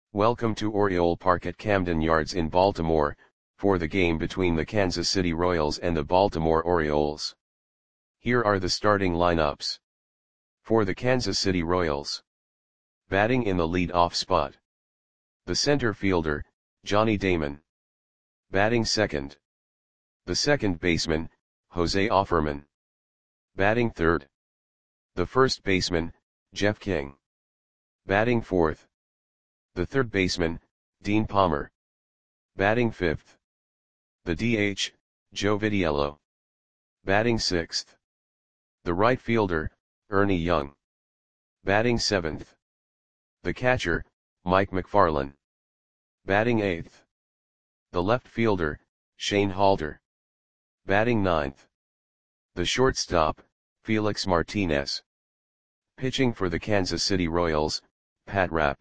Welcome to Oriole Park at Camden Yards in Baltimore, for the game between the Kansas City Royals and the Baltimore Orioles. Here are the starting lineups. For the Kansas City Royals. Batting in the lead-off spot. The center fielder, Johnny Damon. Batting second. The second baseman, Jose Offerman. Batting third. The first baseman, Jeff King. Batting fourth. The third baseman, Dean Palmer. Batting fifth. The DH, Joe Vitiello. Batting sixth. The right fielder, Ernie Young. Batting seventh. The catcher, Mike McFarland. Batting eighth. The left fielder, Shane Halter. Batting ninth. The shortstop, Felix Martinez. Pitching for the Kansas City Royals, Pat Rapp.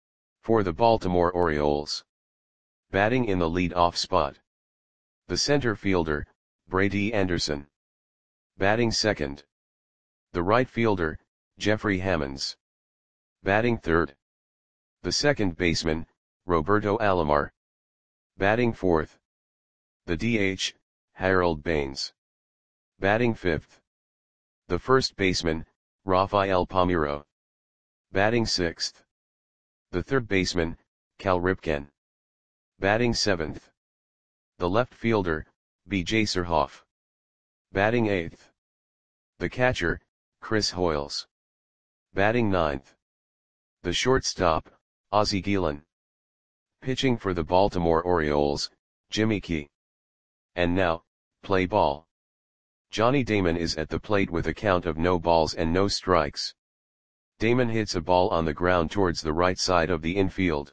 For the Baltimore Orioles. Batting in the lead-off spot. The center fielder, Brady Anderson. Batting second. The right fielder, Jeffrey Hammonds. Batting third. The second baseman, Roberto Alomar. Batting fourth. The DH, Harold Baines. Batting fifth. The first baseman, Rafael Palmeiro. Batting sixth. The third baseman, Cal Ripken. Batting seventh. The left fielder, B.J. Surhoff. Batting eighth. The catcher, Chris Hoiles. Batting ninth. The shortstop, Ozzie Guillen. Pitching for the Baltimore Orioles, Jimmy Key. And now, play ball. Johnny Damon is at the plate with a count of no balls and no strikes. Damon hits a ball on the ground towards the right side of the infield.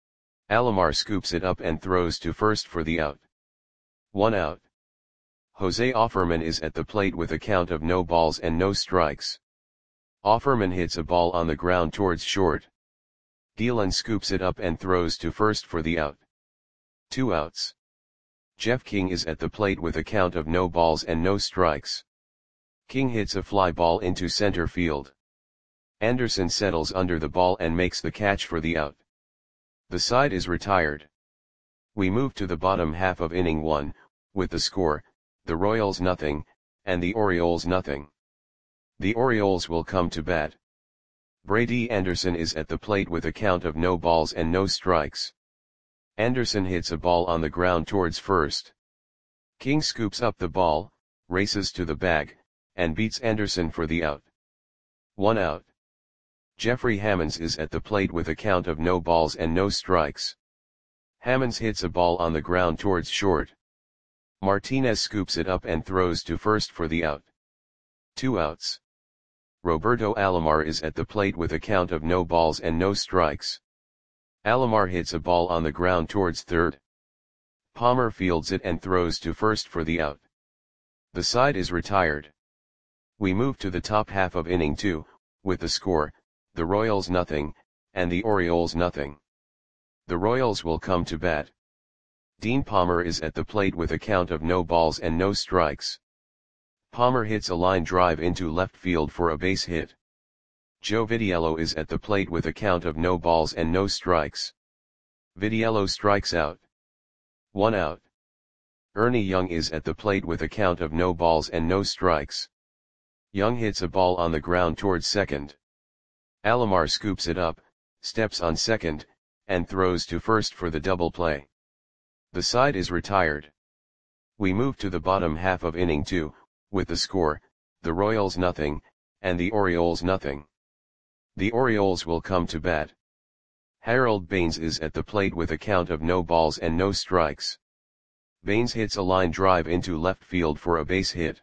Alomar scoops it up and throws to first for the out. 1 out. Jose Offerman is at the plate with a count of no balls and no strikes. Offerman hits a ball on the ground towards short. Guillen scoops it up and throws to first for the out. 2 outs. Jeff King is at the plate with a count of no balls and no strikes. King hits a fly ball into center field. Anderson settles under the ball and makes the catch for the out. The side is retired. We move to the bottom half of inning 1, with the score, the Royals nothing, and the Orioles nothing. The Orioles will come to bat. Brady Anderson is at the plate with a count of no balls and no strikes. Anderson hits a ball on the ground towards first. King scoops up the ball, races to the bag, and beats Anderson for the out. 1 out. Jeffrey Hammonds is at the plate with a count of no balls and no strikes. Hammonds hits a ball on the ground towards short. Martinez scoops it up and throws to first for the out. 2 outs. Roberto Alomar is at the plate with a count of no balls and no strikes. Alomar hits a ball on the ground towards third. Palmer fields it and throws to first for the out. The side is retired. We move to the top half of inning 2, with the score, the Royals nothing, and the Orioles nothing. The Royals will come to bat. Dean Palmer is at the plate with a count of no balls and no strikes. Palmer hits a line drive into left field for a base hit. Joe Vitiello is at the plate with a count of no balls and no strikes. Vitiello strikes out. 1 out. Ernie Young is at the plate with a count of no balls and no strikes. Young hits a ball on the ground towards second. Alomar scoops it up, steps on second, and throws to first for the double play. The side is retired. We move to the bottom half of inning 2, with the score, the Royals nothing, and the Orioles nothing. The Orioles will come to bat. Harold Baines is at the plate with a count of no balls and no strikes. Baines hits a line drive into left field for a base hit.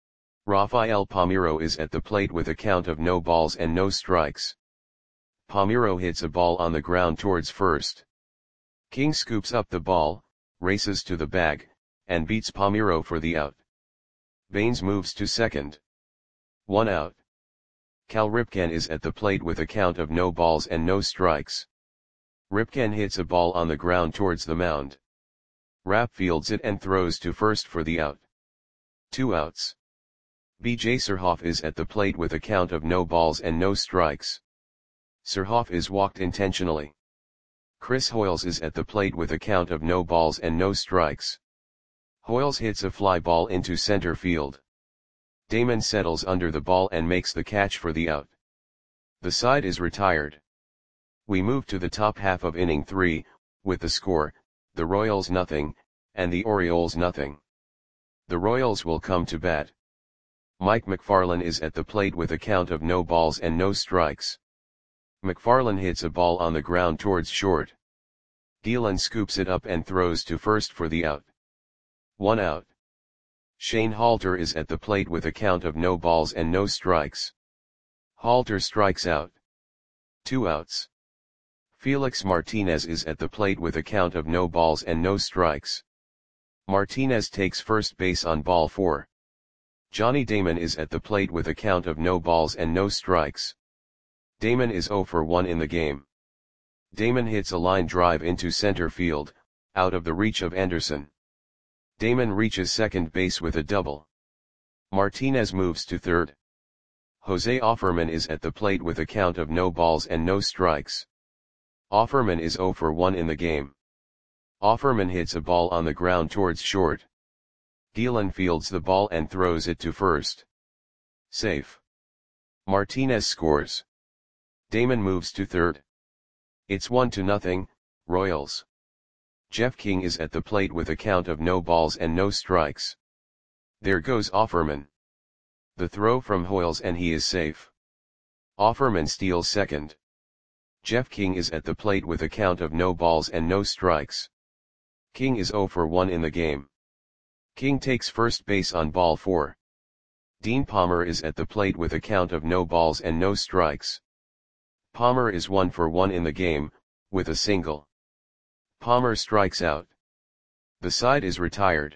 Rafael Palmeiro is at the plate with a count of no balls and no strikes. Palmeiro hits a ball on the ground towards first. King scoops up the ball, races to the bag, and beats Palmeiro for the out. Baines moves to second. 1 out. Cal Ripken is at the plate with a count of no balls and no strikes. Ripken hits a ball on the ground towards the mound. Rapp fields it and throws to first for the out. 2 outs. B.J. Surhoff is at the plate with a count of no balls and no strikes. Surhoff is walked intentionally. Chris Hoiles is at the plate with a count of no balls and no strikes. Hoiles hits a fly ball into center field. Damon settles under the ball and makes the catch for the out. The side is retired. We move to the top half of inning 3, with the score, the Royals nothing, and the Orioles nothing. The Royals will come to bat. Mike McFarland is at the plate with a count of no balls and no strikes. McFarland hits a ball on the ground towards short. Gielan scoops it up and throws to first for the out. 1 out. Shane Halter is at the plate with a count of no balls and no strikes. Halter strikes out. 2 outs. Felix Martinez is at the plate with a count of no balls and no strikes. Martinez takes first base on ball 4. Johnny Damon is at the plate with a count of no balls and no strikes. Damon is 0 for 1 in the game. Damon hits a line drive into center field, out of the reach of Anderson. Damon reaches second base with a double. Martinez moves to third. Jose Offerman is at the plate with a count of no balls and no strikes. Offerman is 0 for 1 in the game. Offerman hits a ball on the ground towards short. Gielan fields the ball and throws it to first. Safe. Martinez scores. Damon moves to third. It's 1-0, Royals. Jeff King is at the plate with a count of no balls and no strikes. There goes Offerman. The throw from Hoiles and he is safe. Offerman steals second. Jeff King is at the plate with a count of no balls and no strikes. King is 0 for 1 in the game. King takes first base on ball 4. Dean Palmer is at the plate with a count of no balls and no strikes. Palmer is 1 for 1 in the game, with a single. Palmer strikes out. The side is retired.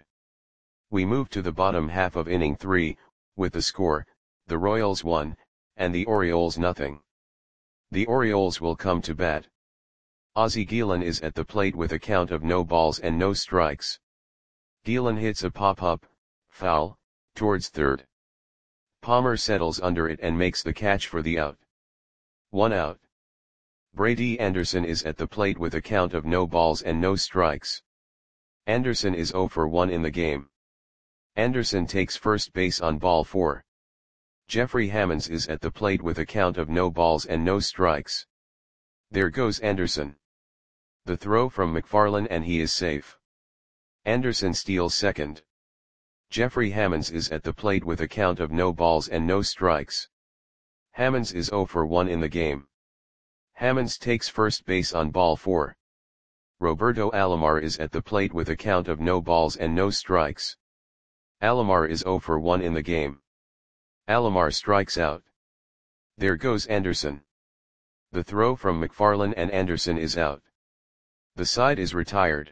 We move to the bottom half of inning 3, with the score, the Royals 1, and the Orioles nothing. The Orioles will come to bat. Ozzie Gielan is at the plate with a count of no balls and no strikes. Gielan hits a pop-up, foul, towards third. Palmer settles under it and makes the catch for the out. 1 out. Brady Anderson is at the plate with a count of no balls and no strikes. Anderson is 0 for 1 in the game. Anderson takes first base on ball 4. Jeffrey Hammonds is at the plate with a count of no balls and no strikes. There goes Anderson. The throw from McFarland and he is safe. Anderson steals second. Jeffrey Hammonds is at the plate with a count of no balls and no strikes. Hammonds is 0 for 1 in the game. Hammonds takes first base on ball 4. Roberto Alomar is at the plate with a count of no balls and no strikes. Alomar is 0 for 1 in the game. Alomar strikes out. There goes Anderson. The throw from McFarland and Anderson is out. The side is retired.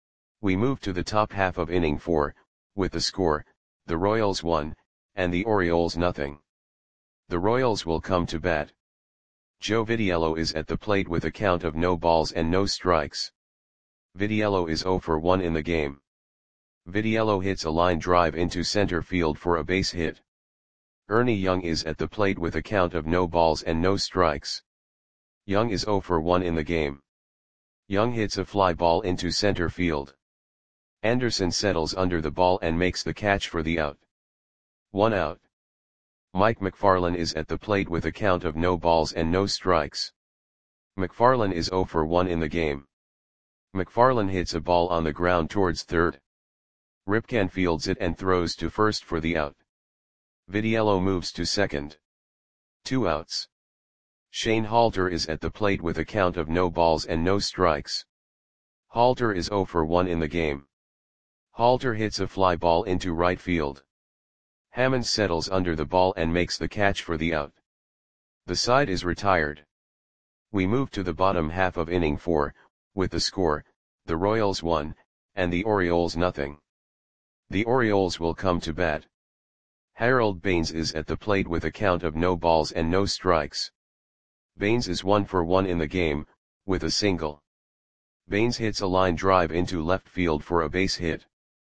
We move to the top half of inning 4, with the score, the Royals 1, and the Orioles nothing. The Royals will come to bat. Joe Vitiello is at the plate with a count of no balls and no strikes. Vitiello is 0 for 1 in the game. Vitiello hits a line drive into center field for a base hit. Ernie Young is at the plate with a count of no balls and no strikes. Young is 0 for 1 in the game. Young hits a fly ball into center field. Anderson settles under the ball and makes the catch for the out. 1 out. Mike McFarland is at the plate with a count of no balls and no strikes. McFarland is 0 for 1 in the game. McFarland hits a ball on the ground towards third. Ripken fields it and throws to first for the out. Vitiello moves to second. 2 outs. Shane Halter is at the plate with a count of no balls and no strikes. Halter is 0 for 1 in the game. Halter hits a fly ball into right field. Hammonds settles under the ball and makes the catch for the out. The side is retired. We move to the bottom half of inning 4, with the score, the Royals 1, and the Orioles nothing. The Orioles will come to bat. Harold Baines is at the plate with a count of no balls and no strikes. Baines is 1 for 1 in the game, with a single. Baines hits a line drive into left field for a base hit.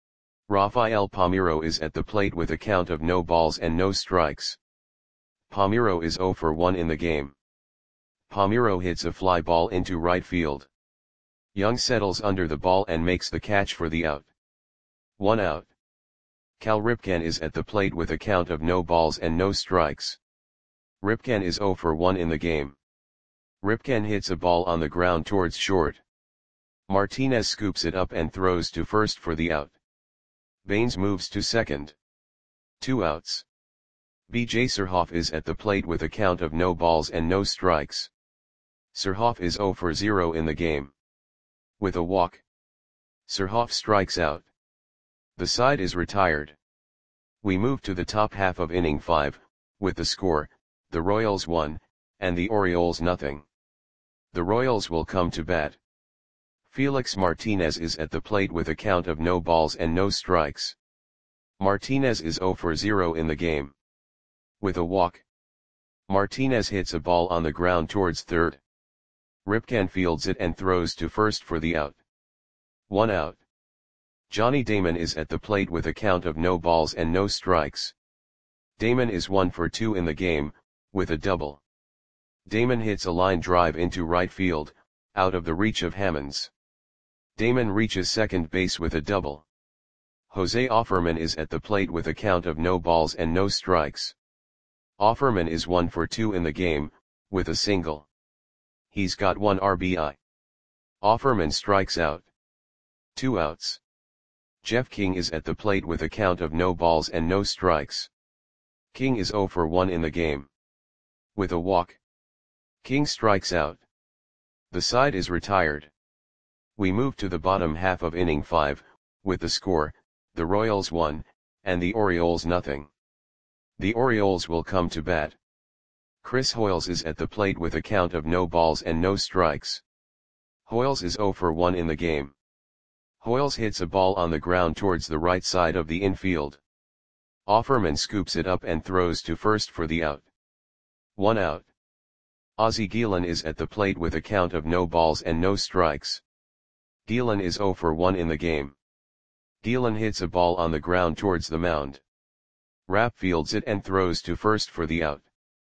Rafael Palmeiro is at the plate with a count of no balls and no strikes. Palmeiro is 0 for 1 in the game. Palmeiro hits a fly ball into right field. Young settles under the ball and makes the catch for the out. 1 out. Cal Ripken is at the plate with a count of no balls and no strikes. Ripken is 0 for 1 in the game. Ripken hits a ball on the ground towards short. Martinez scoops it up and throws to first for the out. Baines moves to second. 2 outs. B.J. Surhoff is at the plate with a count of no balls and no strikes. Surhoff is 0 for 0 in the game. With a walk, Surhoff strikes out. The side is retired. We move to the top half of inning 5, with the score, the Royals 1, and the Orioles nothing. The Royals will come to bat. Felix Martinez is at the plate with a count of no balls and no strikes. Martinez is 0 for 0 in the game. With a walk, Martinez hits a ball on the ground towards third. Ripken fields it and throws to first for the out. 1 out. Johnny Damon is at the plate with a count of no balls and no strikes. Damon is 1 for 2 in the game, with a double. Damon hits a line drive into right field, out of the reach of Hammonds. Damon reaches second base with a double. Jose Offerman is at the plate with a count of no balls and no strikes. Offerman is 1 for 2 in the game, with a single. He's got 1 RBI. Offerman strikes out. 2 outs. Jeff King is at the plate with a count of no balls and no strikes. King is 0 for 1 in the game. With a walk, King strikes out. The side is retired. We move to the bottom half of inning 5, with the score, the Royals 1, and the Orioles nothing. The Orioles will come to bat. Chris Hoiles is at the plate with a count of no balls and no strikes. Hoiles is 0 for 1 in the game. Hoiles hits a ball on the ground towards the right side of the infield. Offerman scoops it up and throws to first for the out. 1 out. Ozzie Guillen is at the plate with a count of no balls and no strikes. Guillen is 0 for 1 in the game. Guillen hits a ball on the ground towards the mound. Rapp fields it and throws to first for the out.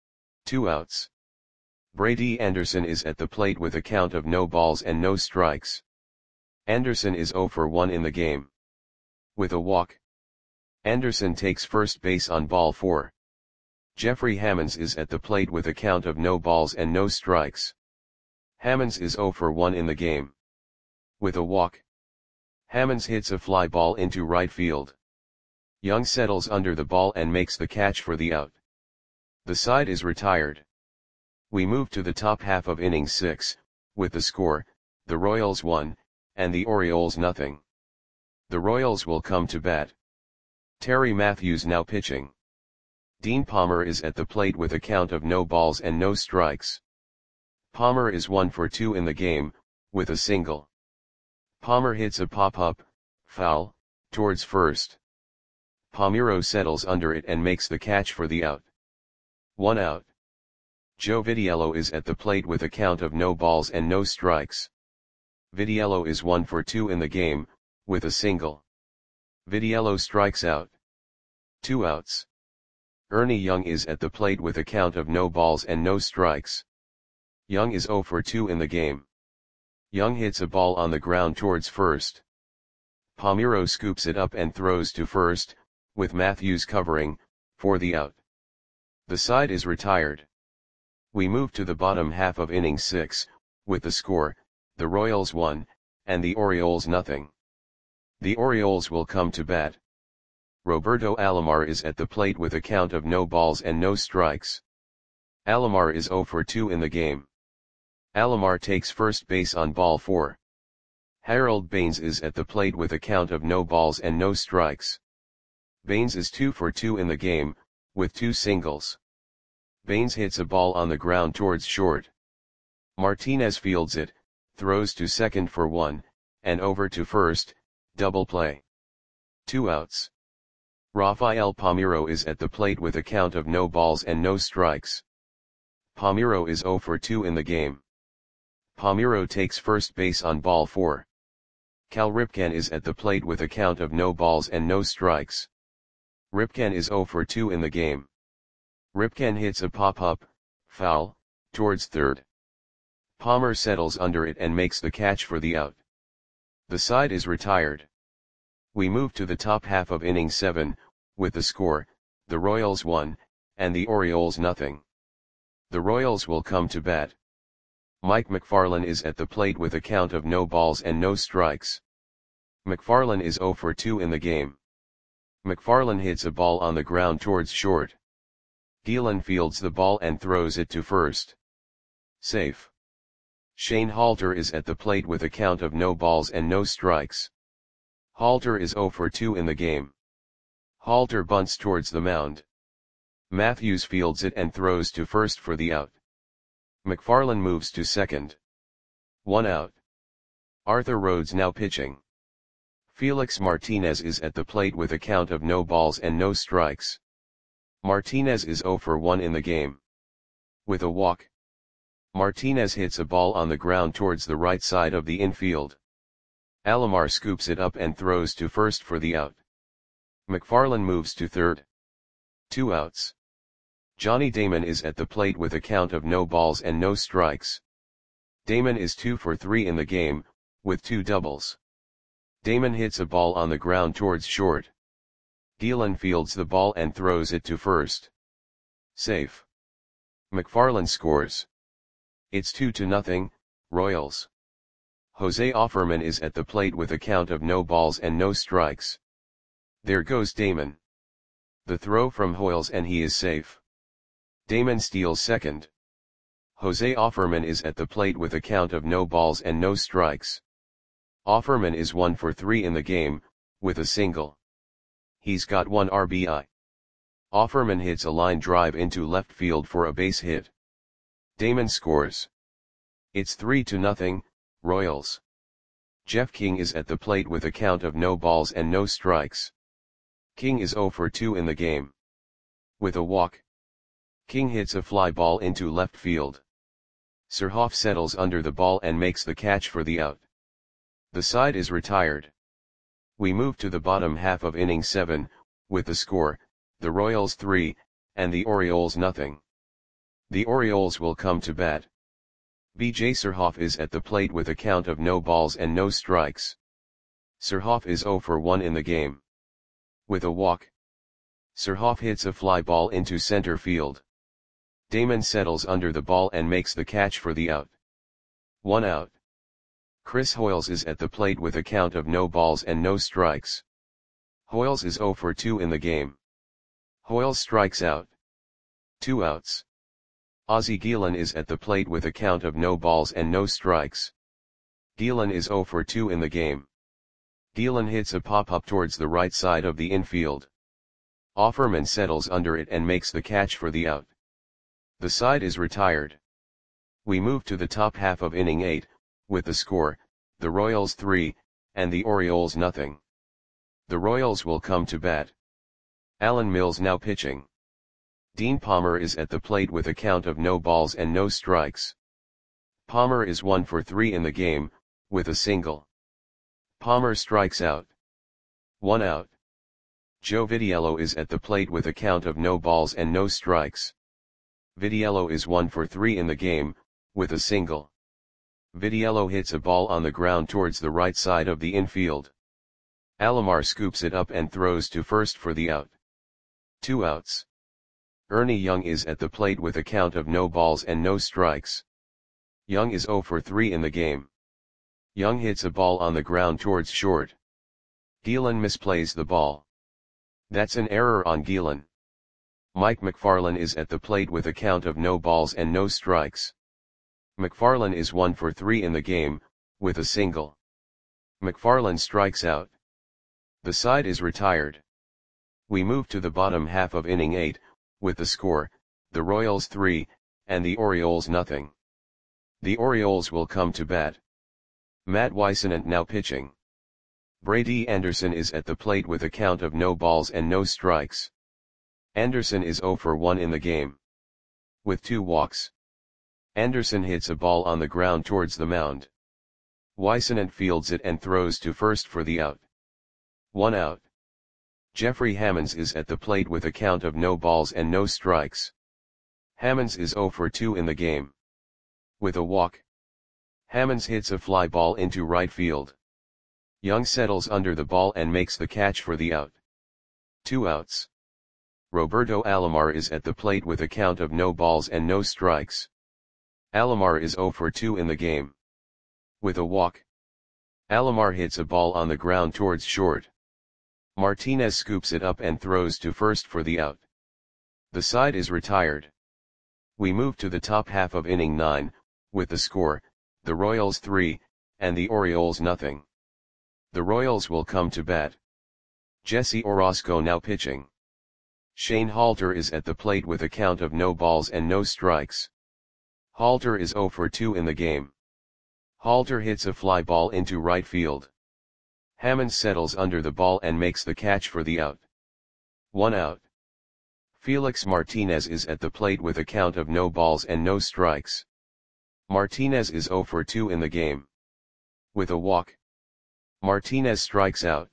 2 outs. Brady Anderson is at the plate with a count of no balls and no strikes. Anderson is 0 for 1 in the game. With a walk, Anderson takes first base on ball 4. Jeffrey Hammonds is at the plate with a count of no balls and no strikes. Hammonds is 0 for 1 in the game. With a walk, Hammonds hits a fly ball into right field. Young settles under the ball and makes the catch for the out. The side is retired. We move to the top half of inning 6, with the score, the Royals 1, and the Orioles nothing. The Royals will come to bat. Terry Matthews now pitching. Dean Palmer is at the plate with a count of no balls and no strikes. Palmer is 1 for 2 in the game, with a single. Palmer hits a pop-up, foul, towards first. Palmeiro settles under it and makes the catch for the out. 1 out. Joe Vitiello is at the plate with a count of no balls and no strikes. Vitiello is 1 for 2 in the game, with a single. Vitiello strikes out. 2 outs. Ernie Young is at the plate with a count of no balls and no strikes. Young is 0 for 2 in the game. Young hits a ball on the ground towards first. Palmeiro scoops it up and throws to first, with Matthews covering, for the out. The side is retired. We move to the bottom half of inning 6, with the score, the Royals 1, and the Orioles nothing. The Orioles will come to bat. Roberto Alomar is at the plate with a count of no balls and no strikes. Alomar is 0 for 2 in the game. Alomar takes first base on ball 4. Harold Baines is at the plate with a count of no balls and no strikes. Baines is 2 for 2 in the game, with 2 singles. Baines hits a ball on the ground towards short. Martinez fields it, throws to second for 1, and over to first, double play. 2 outs. Rafael Palmeiro is at the plate with a count of no balls and no strikes. Palmeiro is 0 for 2 in the game. Palmeiro takes first base on ball 4. Cal Ripken is at the plate with a count of no balls and no strikes. Ripken is 0 for 2 in the game. Ripken hits a pop-up, foul, towards third. Palmer settles under it and makes the catch for the out. The side is retired. We move to the top half of inning 7, with the score, the Royals 1, and the Orioles nothing. The Royals will come to bat. Mike McFarland is at the plate with a count of no balls and no strikes. McFarland is 0 for 2 in the game. McFarland hits a ball on the ground towards short. Gielan fields the ball and throws it to first. Safe. Shane Halter is at the plate with a count of no balls and no strikes. Halter is 0 for 2 in the game. Halter bunts towards the mound. Matthews fields it and throws to first for the out. McFarland moves to second. 1 out. Arthur Rhodes now pitching. Felix Martinez is at the plate with a count of no balls and no strikes. Martinez is 0 for 1 in the game. With a walk. Martinez hits a ball on the ground towards the right side of the infield. Alomar scoops it up and throws to first for the out. McFarland moves to third. 2 outs. Johnny Damon is at the plate with a count of no balls and no strikes. Damon is 2 for 3 in the game, with 2 doubles. Damon hits a ball on the ground towards short. Gielan fields the ball and throws it to first. Safe. McFarland scores. It's 2-0, Royals. Jose Offerman is at the plate with a count of no balls and no strikes. There goes Damon. The throw from Hoyles and he is safe. Damon steals second. Jose Offerman is at the plate with a count of no balls and no strikes. Offerman is 1 for 3 in the game, with a single. He's got 1 RBI. Offerman hits a line drive into left field for a base hit. Damon scores. It's 3-0, Royals. Jeff King is at the plate with a count of no balls and no strikes. King is 0 for 2 in the game. With a walk. King hits a fly ball into left field. Surhoff settles under the ball and makes the catch for the out. The side is retired. We move to the bottom half of inning 7, with the score, the Royals 3, and the Orioles nothing. The Orioles will come to bat. B.J. Surhoff is at the plate with a count of no balls and no strikes. Surhoff is 0 for 1 in the game. With a walk. Surhoff hits a fly ball into center field. Damon settles under the ball and makes the catch for the out. 1 out. Chris Hoyles is at the plate with a count of no balls and no strikes. Hoyles is 0 for 2 in the game. Hoyles strikes out. 2 outs. Ozzie Gielan is at the plate with a count of no balls and no strikes. Gielan is 0 for 2 in the game. Gielan hits a pop-up towards the right side of the infield. Offerman settles under it and makes the catch for the out. The side is retired. We move to the top half of inning 8, with the score, the Royals 3, and the Orioles nothing. The Royals will come to bat. Alan Mills now pitching. Dean Palmer is at the plate with a count of no balls and no strikes. Palmer is 1 for 3 in the game, with a single. Palmer strikes out. 1 out. Joe Vitiello is at the plate with a count of no balls and no strikes. Vitiello is 1 for 3 in the game, with a single. Vitiello hits a ball on the ground towards the right side of the infield. Alomar scoops it up and throws to first for the out. 2 outs. Ernie Young is at the plate with a count of no balls and no strikes. Young is 0 for 3 in the game. Young hits a ball on the ground towards short. Gielan misplays the ball. That's an error on Gielan. Mike McFarland is at the plate with a count of no balls and no strikes. McFarland is 1 for 3 in the game, with a single. McFarland strikes out. The side is retired. We move to the bottom half of inning 8, with the score, the Royals 3, and the Orioles nothing. The Orioles will come to bat. Matt Whisenant now pitching. Brady Anderson is at the plate with a count of no balls and no strikes. Anderson is 0 for 1 in the game. With 2 walks. Anderson hits a ball on the ground towards the mound. Whisenant fields it and throws to first for the out. 1 out. Jeffrey Hammonds is at the plate with a count of no balls and no strikes. Hammonds is 0 for 2 in the game. With a walk. Hammonds hits a fly ball into right field. Young settles under the ball and makes the catch for the out. 2 outs. Roberto Alomar is at the plate with a count of no balls and no strikes. Alomar is 0 for 2 in the game. With a walk. Alomar hits a ball on the ground towards short. Martinez scoops it up and throws to first for the out. The side is retired. We move to the top half of inning 9, with the score, the Royals 3, and the Orioles nothing. The Royals will come to bat. Jesse Orosco now pitching. Shane Halter is at the plate with a count of no balls and no strikes. Halter is 0 for 2 in the game. Halter hits a fly ball into right field. Hammond settles under the ball and makes the catch for the out. 1 out. Felix Martinez is at the plate with a count of no balls and no strikes. Martinez is 0 for 2 in the game. With a walk. Martinez strikes out.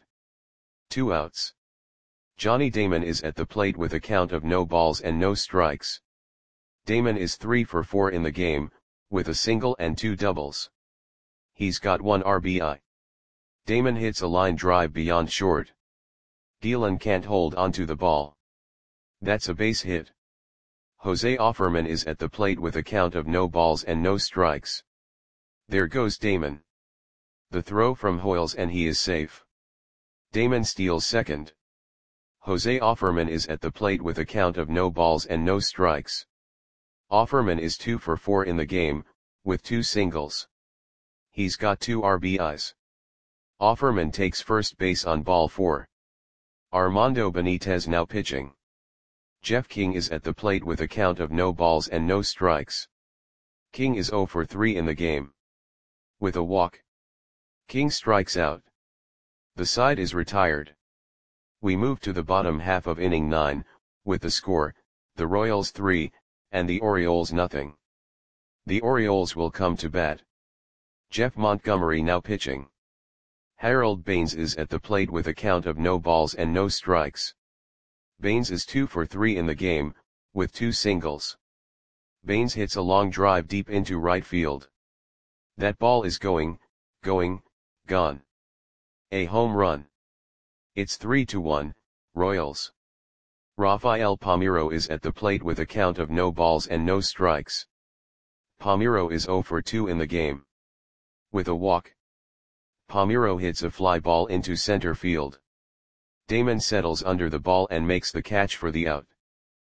2 outs. Johnny Damon is at the plate with a count of no balls and no strikes. Damon is 3 for 4 in the game, with a single and 2 doubles. He's got 1 RBI. Damon hits a line drive beyond short. Gielan can't hold onto the ball. That's a base hit. Jose Offerman is at the plate with a count of no balls and no strikes. There goes Damon. The throw from Hoyles and he is safe. Damon steals second. Jose Offerman is at the plate with a count of no balls and no strikes. Offerman is 2 for 4 in the game, with 2 singles. He's got 2 RBIs. Offerman takes first base on ball 4. Armando Benitez now pitching. Jeff King is at the plate with a count of no balls and no strikes. King is 0 for 3 in the game. With a walk. King strikes out. The side is retired. We move to the bottom half of inning 9, with the score, the Royals 3, and the Orioles nothing. The Orioles will come to bat. Jeff Montgomery now pitching. Harold Baines is at the plate with a count of no balls and no strikes. Baines is 2 for 3 in the game, with 2 singles. Baines hits a long drive deep into right field. That ball is going, gone. A home run. It's 3-1, Royals. Rafael Palmeiro is at the plate with a count of no balls and no strikes. Palmeiro is 0 for 2 in the game. With a walk. Palmeiro hits a fly ball into center field. Damon settles under the ball and makes the catch for the out.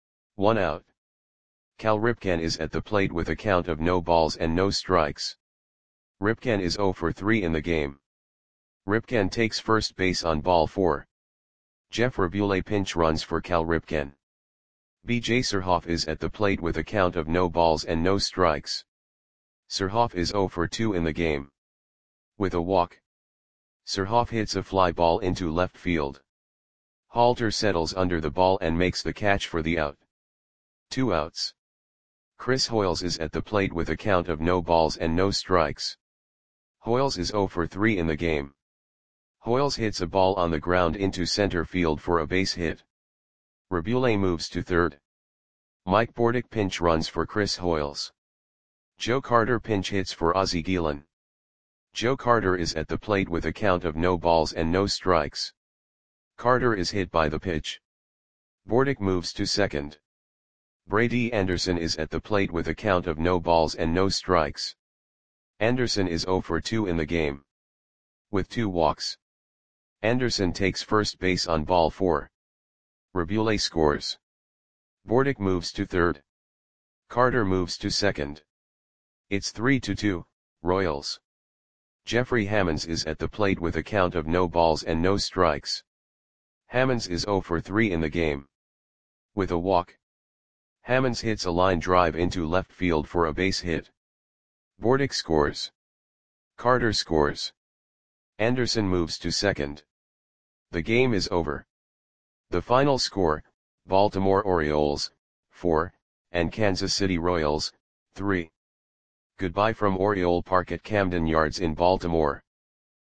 1 out. Cal Ripken is at the plate with a count of no balls and no strikes. Ripken is 0 for 3 in the game. Ripken takes first base on ball 4. Jeff Rabule pinch runs for Cal Ripken. B.J. Surhoff is at the plate with a count of no balls and no strikes. Surhoff is 0 for 2 in the game. With a walk. Surhoff hits a fly ball into left field. Halter settles under the ball and makes the catch for the out. 2 outs. Chris Hoyles is at the plate with a count of no balls and no strikes. Hoyles is 0 for 3 in the game. Hoyles hits a ball on the ground into center field for a base hit. Rabule moves to third. Mike Bordick pinch runs for Chris Hoyles. Joe Carter pinch hits for Ozzie Gielan. Joe Carter is at the plate with a count of no balls and no strikes. Carter is hit by the pitch. Bordick moves to second. Brady Anderson is at the plate with a count of no balls and no strikes. Anderson is 0 for 2 in the game. With 2 walks. Anderson takes first base on ball 4. Rabule scores. Bordick moves to third. Carter moves to second. It's 3-2, Royals. Jeffrey Hammonds is at the plate with a count of no balls and no strikes. Hammonds is 0 for 3 in the game. With a walk. Hammonds hits a line drive into left field for a base hit. Bordick scores. Carter scores. Anderson moves to second. The game is over. The final score, Baltimore Orioles, 4, and Kansas City Royals, 3. Goodbye from Oriole Park at Camden Yards in Baltimore.